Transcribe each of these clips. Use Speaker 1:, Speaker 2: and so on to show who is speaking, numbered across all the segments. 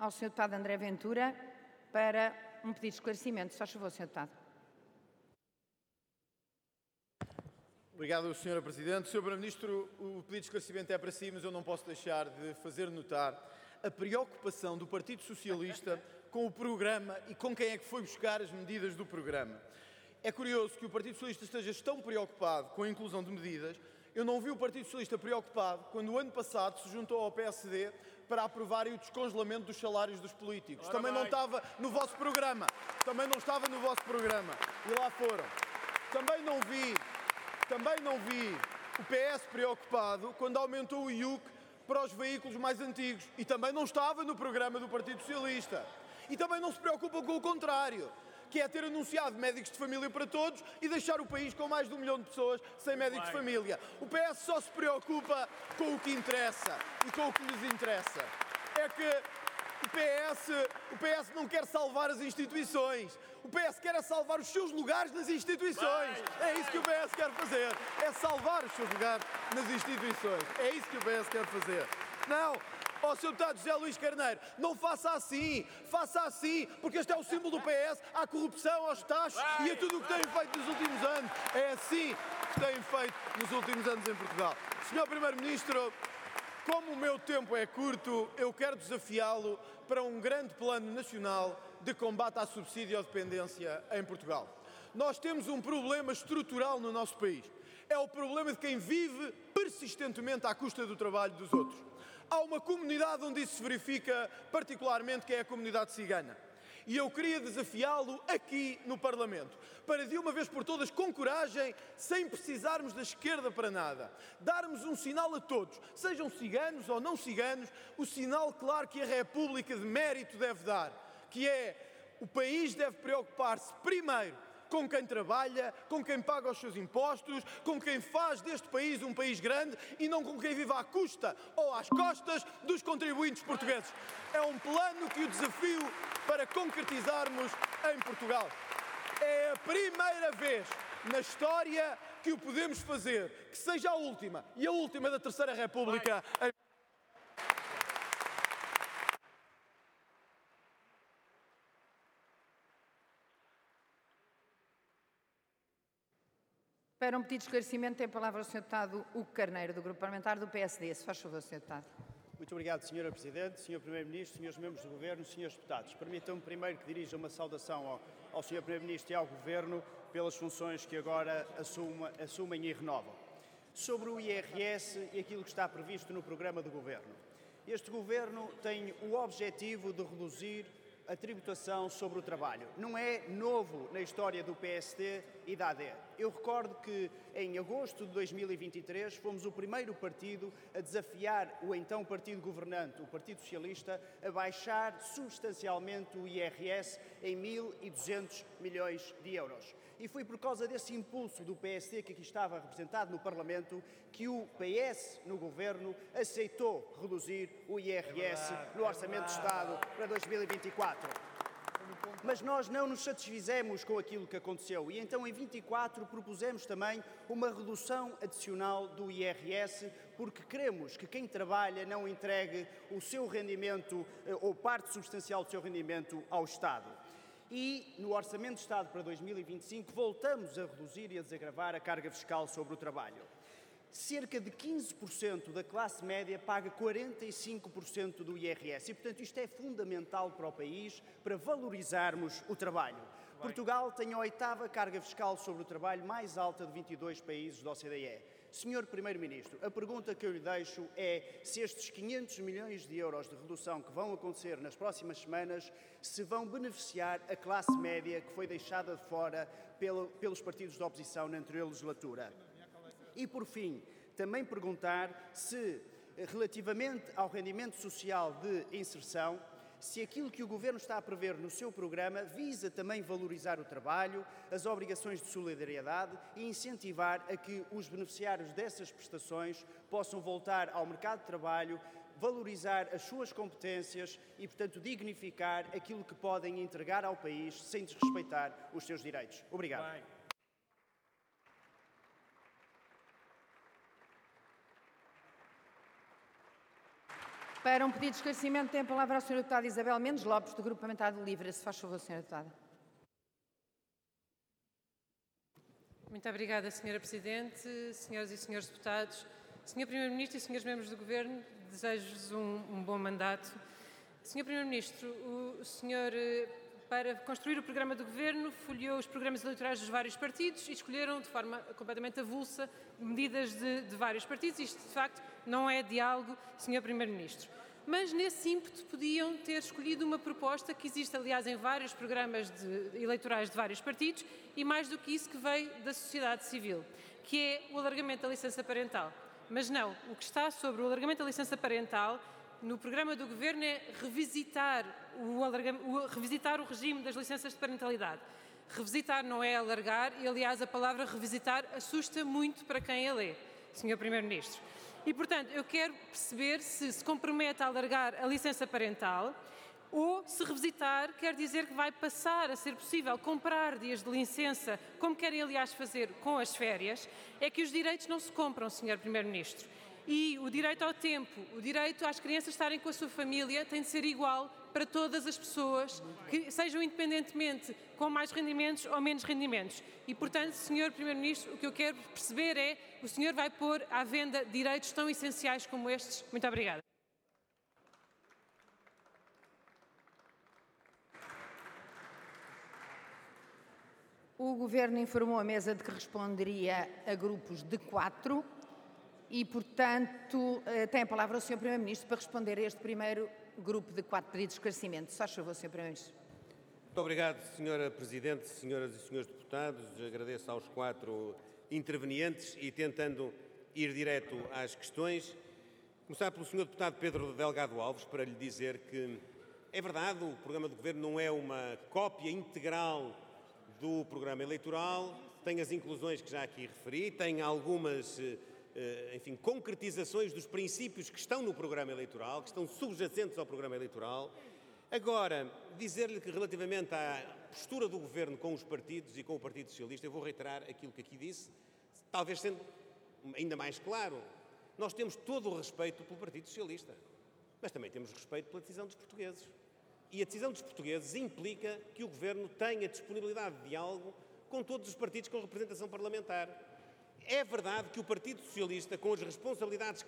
Speaker 1: ao Sr. Deputado André Ventura para um pedido de esclarecimento. Se faz favor, Sr. Deputado.
Speaker 2: Obrigado, Sra. Presidente. Sr. Primeiro-Ministro, o pedido de esclarecimento é para si, mas eu não posso deixar de fazer notar a preocupação do Partido Socialista com o programa e com quem é que foi buscar as medidas do programa. É curioso que o Partido Socialista esteja tão preocupado com a inclusão de medidas. Eu não vi o Partido Socialista preocupado quando, o ano passado, se juntou ao PSD para aprovarem o descongelamento dos salários dos políticos. Também não estava no vosso programa. Também não estava no vosso programa. E lá foram. Também não vi o PS preocupado quando aumentou o IUC para os veículos mais antigos. E também não estava no programa do Partido Socialista. E também não se preocupam com o contrário, que é ter anunciado médicos de família para todos e deixar o país com mais de 1 milhão de pessoas sem médicos de família. O PS só se preocupa com o que interessa e com o que lhes interessa. É que o PS não quer salvar as instituições. O PS quer salvar os seus lugares nas instituições. É isso que o PS quer fazer. É salvar os seus lugares nas instituições. É isso que o PS quer fazer. Não. Ó, Sr. Deputado José Luís Carneiro, não faça assim, porque este é o símbolo do PS, à corrupção, aos taxos e a tudo o que têm feito nos últimos anos. É assim que têm feito nos últimos anos em Portugal. Sr. Primeiro-Ministro, como o meu tempo é curto, eu quero desafiá-lo para um grande plano nacional de combate à subsídio-dependência em Portugal. Nós temos um problema estrutural no nosso país. É o problema de quem vive persistentemente à custa do trabalho dos outros. Há uma comunidade onde isso se verifica particularmente, que é a comunidade cigana. E eu queria desafiá-lo aqui no Parlamento, para de uma vez por todas, com coragem, sem precisarmos da esquerda para nada, darmos um sinal a todos, sejam ciganos ou não ciganos, o sinal claro que a República de mérito deve dar, que é: o país deve preocupar-se primeiro com quem trabalha, com quem paga os seus impostos, com quem faz deste país um país grande e não com quem vive à custa ou às costas dos contribuintes portugueses. É um plano que o desafio para concretizarmos em Portugal. É a primeira vez na história que o podemos fazer, que seja a última e a última da Terceira República.
Speaker 1: Para um pedido de esclarecimento, tem a palavra o Sr. Deputado Hugo Carneiro, do Grupo Parlamentar do PSD. Se faz favor, Sr. Deputado.
Speaker 3: Muito obrigado, Sra. Presidente, Sr. Primeiro-Ministro, Srs. Membros do Governo, Srs. Deputados. Permitam-me primeiro que dirija uma saudação ao Sr. Primeiro-Ministro e ao Governo pelas funções que agora assumem e renovam. Sobre o IRS e aquilo que está previsto no programa do Governo. Este Governo tem o objetivo de reduzir a tributação sobre o trabalho. Não é novo na história do PSD e da AD. Eu recordo que em agosto de 2023 fomos o primeiro partido a desafiar o então partido governante, o Partido Socialista, a baixar substancialmente o IRS em 1.200 milhões de euros. E foi por causa desse impulso do PSD, que aqui estava representado no Parlamento, que o PS, no Governo, aceitou reduzir o IRS no Orçamento de Estado para 2024. Mas nós não nos satisfizemos com aquilo que aconteceu e então em 24 propusemos também uma redução adicional do IRS, porque queremos que quem trabalha não entregue o seu rendimento ou parte substancial do seu rendimento ao Estado. E no Orçamento de Estado para 2025 voltamos a reduzir e a desagravar a carga fiscal sobre o trabalho. Cerca de 15% da classe média paga 45% do IRS e, portanto, isto é fundamental para o país, para valorizarmos o trabalho. Portugal tem a 8ª carga fiscal sobre o trabalho mais alta de 22 países da OCDE. Senhor Primeiro-Ministro, a pergunta que eu lhe deixo é se estes 500 milhões de euros de redução que vão acontecer nas próximas semanas se vão beneficiar a classe média que foi deixada de fora pelos partidos da oposição na anterior legislatura. E, por fim, também perguntar se, relativamente ao rendimento social de inserção, se aquilo que o Governo está a prever no seu programa visa também valorizar o trabalho, as obrigações de solidariedade e incentivar a que os beneficiários dessas prestações possam voltar ao mercado de trabalho, valorizar as suas competências e, portanto, dignificar aquilo que podem entregar ao país sem desrespeitar os seus direitos. Obrigado.
Speaker 1: Para um pedido de esclarecimento, tem a palavra a Sra. Deputada Isabel Mendes Lopes, do Grupo Parlamentar do LIVRE. Se faz favor, Sra. Deputada.
Speaker 4: Muito obrigada, Sra. Presidente, senhoras e senhores deputados. Sr. Primeiro-Ministro e senhores membros do Governo, desejo-vos um bom mandato. Sr. Primeiro-Ministro, o senhor, para construir o programa do Governo, folheou os programas eleitorais dos vários partidos e escolheram, de forma completamente avulsa, medidas de vários partidos. Isto, de facto, não é diálogo, Sr. Primeiro-Ministro. Mas, nesse ímpeto, podiam ter escolhido uma proposta que existe, aliás, em vários programas eleitorais de vários partidos e, mais do que isso, que veio da sociedade civil, que é o alargamento da licença parental. Mas não, o que está sobre o alargamento da licença parental no programa do Governo é revisitar o regime das licenças de parentalidade. Revisitar não é alargar e, aliás, a palavra revisitar assusta muito para quem a lê, Sr. Primeiro-Ministro. E, portanto, eu quero perceber se compromete a alargar a licença parental ou se revisitar quer dizer que vai passar a ser possível comprar dias de licença, como querem, aliás, fazer com as férias. É que os direitos não se compram, Sr. Primeiro-Ministro. E o direito ao tempo, o direito às crianças estarem com a sua família tem de ser igual para todas as pessoas, que sejam independentemente com mais rendimentos ou menos rendimentos. E, portanto, Sr. Primeiro-Ministro, o que eu quero perceber é o senhor vai pôr à venda direitos tão essenciais como estes? Muito obrigada.
Speaker 1: O Governo informou a mesa de que responderia a grupos de 4 e, portanto, tem a palavra o Sr. Primeiro-Ministro para responder a este primeiro grupo de 4 pedidos de esclarecimento. Se faz favor, Sr. Primeiro-Ministro.
Speaker 5: Muito obrigado, Sra. Presidente, senhoras e senhores deputados. Agradeço aos 4 intervenientes e tentando ir direto às questões. Começar pelo Sr. Deputado Pedro Delgado Alves para lhe dizer que é verdade, o programa do Governo não é uma cópia integral do programa eleitoral, tem as inclusões que já aqui referi, tem algumas, concretizações dos princípios que estão no programa eleitoral, que estão subjacentes ao programa eleitoral. Agora, dizer-lhe que relativamente à postura do Governo com os partidos e com o Partido Socialista, eu vou reiterar aquilo que aqui disse, talvez sendo ainda mais claro. Nós temos todo o respeito pelo Partido Socialista, mas também temos respeito pela decisão dos portugueses. E a decisão dos portugueses implica que o Governo tenha disponibilidade de diálogo com todos os partidos com representação parlamentar. É verdade que o Partido Socialista, com as responsabilidades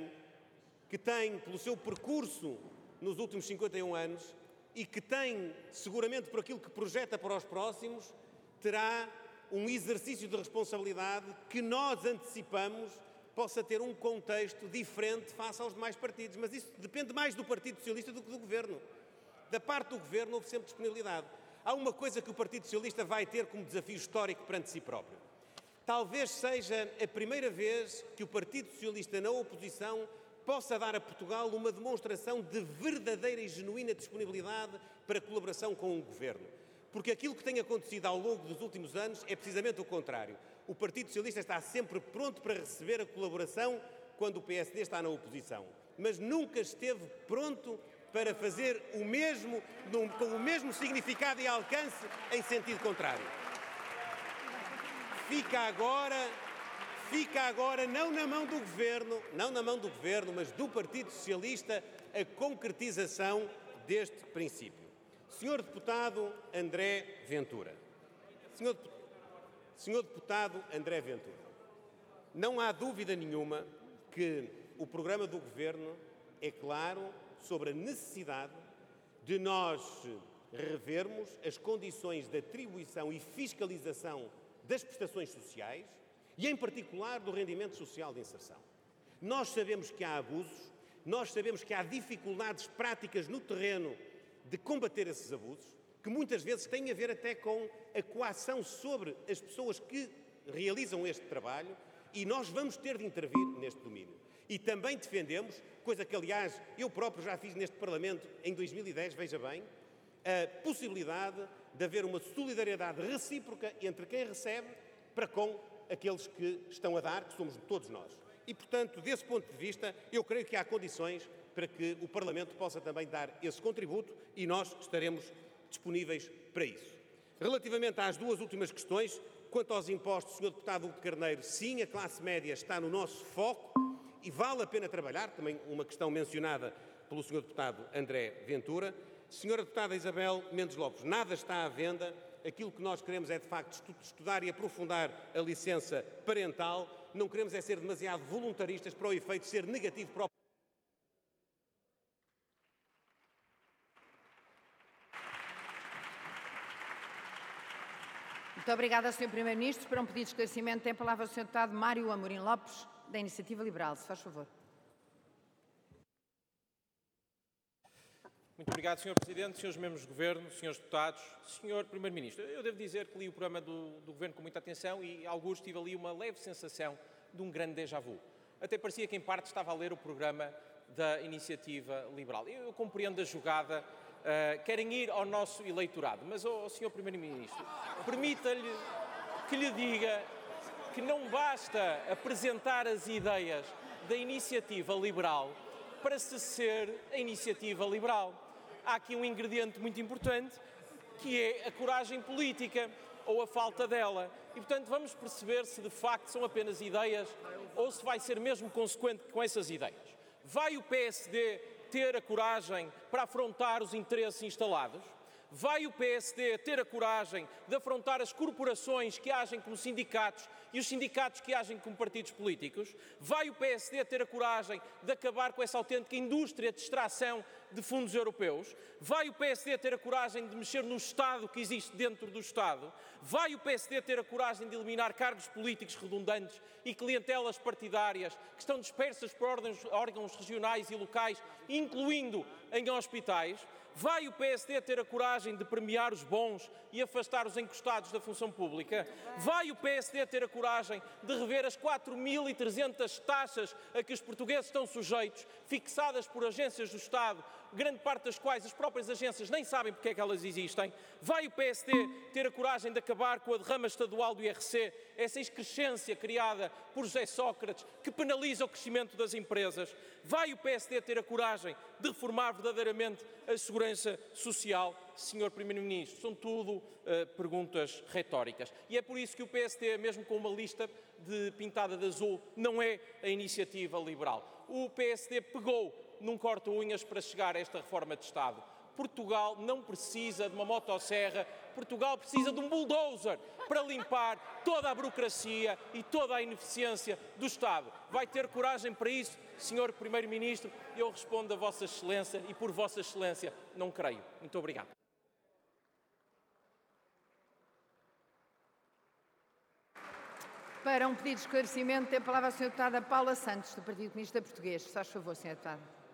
Speaker 5: que tem pelo seu percurso nos últimos 51 anos e que tem, seguramente por aquilo que projeta para os próximos, terá um exercício de responsabilidade que nós antecipamos possa ter um contexto diferente face aos demais partidos. Mas isso depende mais do Partido Socialista do que do Governo. Da parte do Governo houve sempre disponibilidade. Há uma coisa que o Partido Socialista vai ter como desafio histórico perante si próprio. Talvez seja a primeira vez que o Partido Socialista na oposição possa dar a Portugal uma demonstração de verdadeira e genuína disponibilidade para colaboração com o Governo. Porque aquilo que tem acontecido ao longo dos últimos anos é precisamente o contrário. O Partido Socialista está sempre pronto para receber a colaboração quando o PSD está na oposição, mas nunca esteve pronto para fazer o mesmo, com o mesmo significado e alcance em sentido contrário. Fica agora não na mão do Governo, mas do Partido Socialista, a concretização deste princípio. Senhor Deputado André Ventura. Senhor Deputado André Ventura, não há dúvida nenhuma que o programa do Governo é claro sobre a necessidade de nós revermos as condições de atribuição e fiscalização das prestações sociais e, em particular, do rendimento social de inserção. Nós sabemos que há abusos, nós sabemos que há dificuldades práticas no terreno de combater esses abusos, que muitas vezes têm a ver até com a coação sobre as pessoas que realizam este trabalho, e nós vamos ter de intervir neste domínio. E também defendemos, coisa que, aliás, eu próprio já fiz neste Parlamento em 2010, veja bem, a possibilidade de haver uma solidariedade recíproca entre quem recebe para com aqueles que estão a dar, que somos todos nós. E, portanto, desse ponto de vista, eu creio que há condições para que o Parlamento possa também dar esse contributo e nós estaremos disponíveis para isso. Relativamente às duas últimas questões, quanto aos impostos, Sr. Deputado Hugo Carneiro, sim, a classe média está no nosso foco e vale a pena trabalhar, também uma questão mencionada pelo Sr. Deputado André Ventura. Senhora Deputada Isabel Mendes Lopes, nada está à venda. Aquilo que nós queremos é, de facto, estudar e aprofundar a licença parental. Não queremos é ser demasiado voluntaristas para o efeito de ser negativo para o...
Speaker 1: Muito obrigada, Sr. Primeiro-Ministro. Para um pedido de esclarecimento, tem a palavra o Sr. Deputado Mário Amorim Lopes, da Iniciativa Liberal. Se faz favor.
Speaker 6: Muito obrigado, Sr. Presidente, Srs. Membros do Governo, Srs. Deputados, Sr. Primeiro-Ministro. Eu devo dizer que li o programa do Governo com muita atenção e, alguns, tive ali uma leve sensação de um grande déjà vu. Até parecia que, em parte, estava a ler o programa da Iniciativa Liberal. Eu compreendo a jogada, querem ir ao nosso eleitorado, mas, Sr. Primeiro-Ministro, permita-lhe que lhe diga que não basta apresentar as ideias da Iniciativa Liberal para se ser a Iniciativa Liberal. Há aqui um ingrediente muito importante, que é a coragem política, ou a falta dela. E, portanto, vamos perceber se de facto são apenas ideias ou se vai ser mesmo consequente com essas ideias. Vai o PSD ter a coragem para afrontar os interesses instalados? Vai o PSD ter a coragem de afrontar as corporações que agem como sindicatos e os sindicatos que agem como partidos políticos? Vai o PSD ter a coragem de acabar com essa autêntica indústria de extração de fundos europeus? Vai o PSD ter a coragem de mexer no Estado que existe dentro do Estado? Vai o PSD ter a coragem de eliminar cargos políticos redundantes e clientelas partidárias que estão dispersas por órgãos regionais e locais, incluindo em hospitais? Vai o PSD ter a coragem de premiar os bons e afastar os encostados da função pública? Vai o PSD ter a coragem de rever as 4.300 taxas a que os portugueses estão sujeitos, fixadas por agências do Estado, grande parte das quais as próprias agências nem sabem porque é que elas existem? Vai o PSD ter a coragem de acabar com a derrama estadual do IRC, essa excrescência criada por José Sócrates, que penaliza o crescimento das empresas? Vai o PSD ter a coragem de reformar verdadeiramente a segurança social? Sr. Primeiro-Ministro, são tudo perguntas retóricas. E é por isso que o PSD, mesmo com uma lista pintada de azul, não é a Iniciativa Liberal. O PSD pegou num corta-unhas para chegar a esta reforma de Estado. Portugal não precisa de uma motosserra, Portugal precisa de um bulldozer para limpar toda a burocracia e toda a ineficiência do Estado. Vai ter coragem para isso, Sr. Primeiro-Ministro? Eu respondo a Vossa Excelência e por Vossa Excelência não creio. Muito obrigado.
Speaker 1: Para um pedido de esclarecimento, tem a palavra a Sra. Deputada Paula Santos, do Partido Comunista Português. Se faz favor, Sra. Deputada.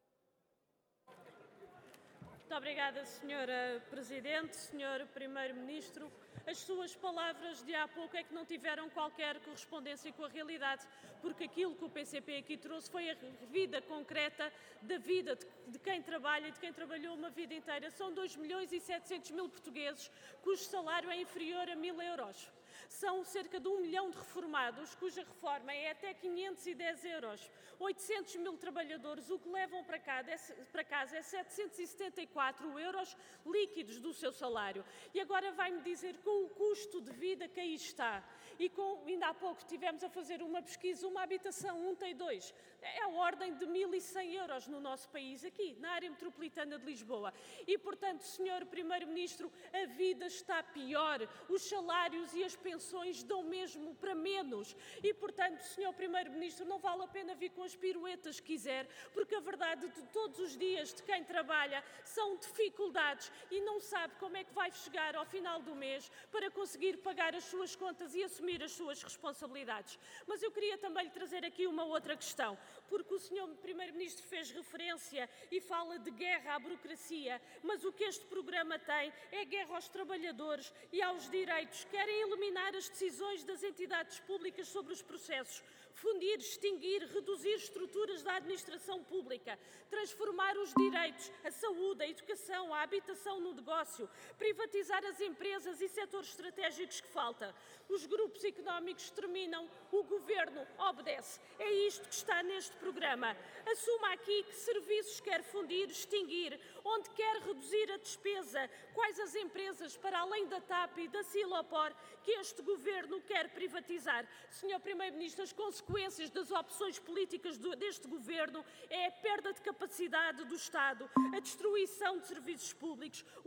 Speaker 7: Muito obrigada, Sra. Presidente, Sr. Primeiro-Ministro. As suas palavras de há pouco é que não tiveram qualquer correspondência com a realidade, porque aquilo que o PCP aqui trouxe foi a vida concreta da vida de quem trabalha e de quem trabalhou uma vida inteira. São 2.700.000 portugueses cujo salário é inferior a 1.000 euros. São cerca de 1 milhão de reformados, cuja reforma é até 510 euros. 800.000 trabalhadores, o que levam para casa é 774 euros líquidos do seu salário. E agora vai-me dizer, com o custo de vida que aí está, e ainda há pouco tivemos a fazer uma pesquisa, uma habitação 1T2, é a ordem de 1.100 euros no nosso país, aqui, na área metropolitana de Lisboa. E, portanto, Sr. Primeiro-Ministro, a vida está pior, os salários e as pensões dão mesmo para menos. E, portanto, Sr. Primeiro-Ministro, não vale a pena vir com as piruetas que quiser, porque a verdade de todos os dias de quem trabalha são dificuldades e não sabe como é que vai chegar ao final do mês para conseguir pagar as suas contas e assumir as suas responsabilidades. Mas eu queria também lhe trazer aqui uma outra questão, porque o Sr. Primeiro-Ministro fez referência e fala de guerra à burocracia, mas o que este programa tem é guerra aos trabalhadores e aos direitos. Querem eliminar as decisões das entidades públicas sobre os processos, fundir, extinguir, reduzir estruturas da administração pública, transformar os direitos, a saúde, a educação, a habitação no negócio, privatizar as empresas e setores estratégicos que falta. Os grupos económicos terminam, o Governo obedece. É isto que está neste programa. Assuma aqui que serviços quer fundir, extinguir onde quer reduzir a despesa. Quais as empresas, para além da TAP e da Silopor, que este Governo quer privatizar? Sr. Primeiro-Ministro, as consequências das opções políticas deste Governo é a perda de capacidade do Estado, a destruição de serviços públicos,